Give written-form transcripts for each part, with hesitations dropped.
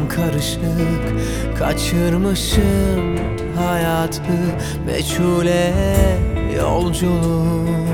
karışık, kaçırmışım hayatı, meçhule yolculuğum.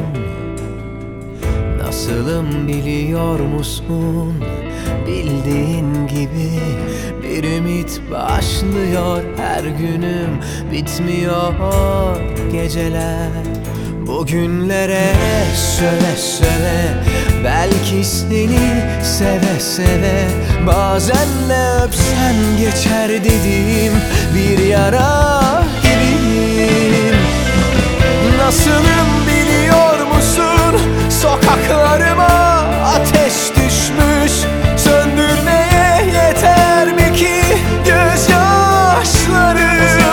Nasılım biliyor musun? Bildiğin gibi bir ümit başlıyor her günüm, bitmiyor geceler. Bugünlere söve söve, belki seni seve seve, bazen de öpsen geçer dediğim bir yara gibiyim. Nasılım biliyor musun? Sokaklarıma ateş düşmüş, söndürmeye yeter mi ki gözyaşlarım?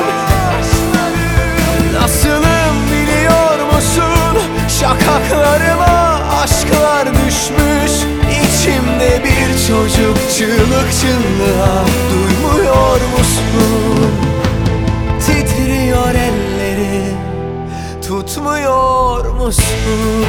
Nasılım biliyor musun? Şakaklarıma aşklar düşmüş, içimde bir çocuk çığlık çığlığa, duymuyor musun? Titriyor ellerim, tutmuyor musun?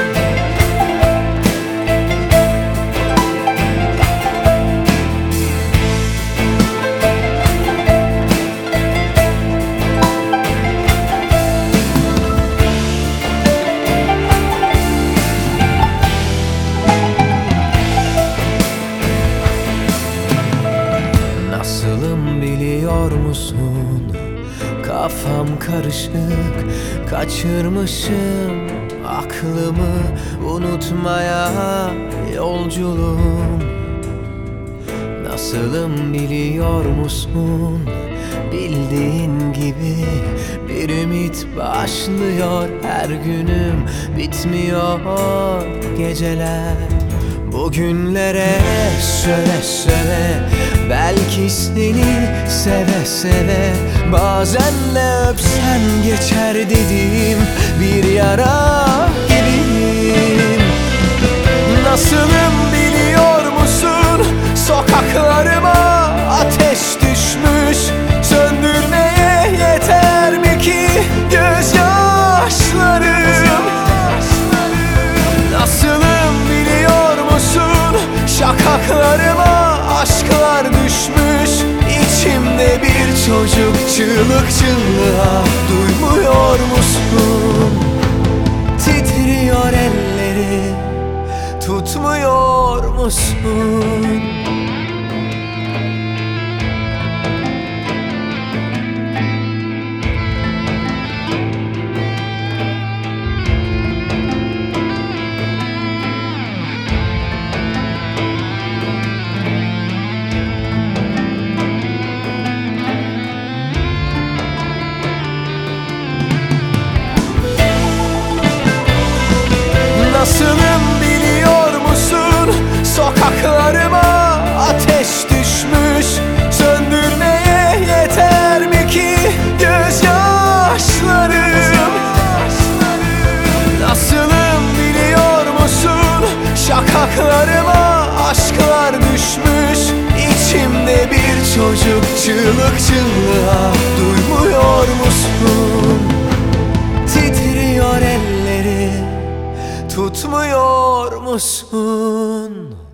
Nasılım biliyor musun? Kafam karışık, kaçırmışım aklımı, unutmaya yolculuğum. Nasılım biliyor musun? Bildiğin gibi bir ümit başlıyor her günüm, bitmiyor geceler. Bugünlere söve söve, belki seni seve seve, bazen de öpsen geçer dediğim bir yara gibiyim. Nasılım biliyor musun? Sokaklarıma ateş düşmüş, söndürmeye yeter mi ki gözyaşlarım? Nasılım biliyor musun? Şakaklarıma aşklar düşmüş, içimde bir çocuk çığlık çığlığa, duymuyor musun? Titriyor ellerim, tutmuyor musun? Nasılım biliyor musun? Sokaklarıma ateş düşmüş, söndürmeye yeter mi ki gözyaşlarım? Nasılım biliyor musun? Şakaklarıma aşklar düşmüş, içimde bir çocuk çığlık çığlığa, duymuyor musun? Titriyor ellerim, tutmuyor musun?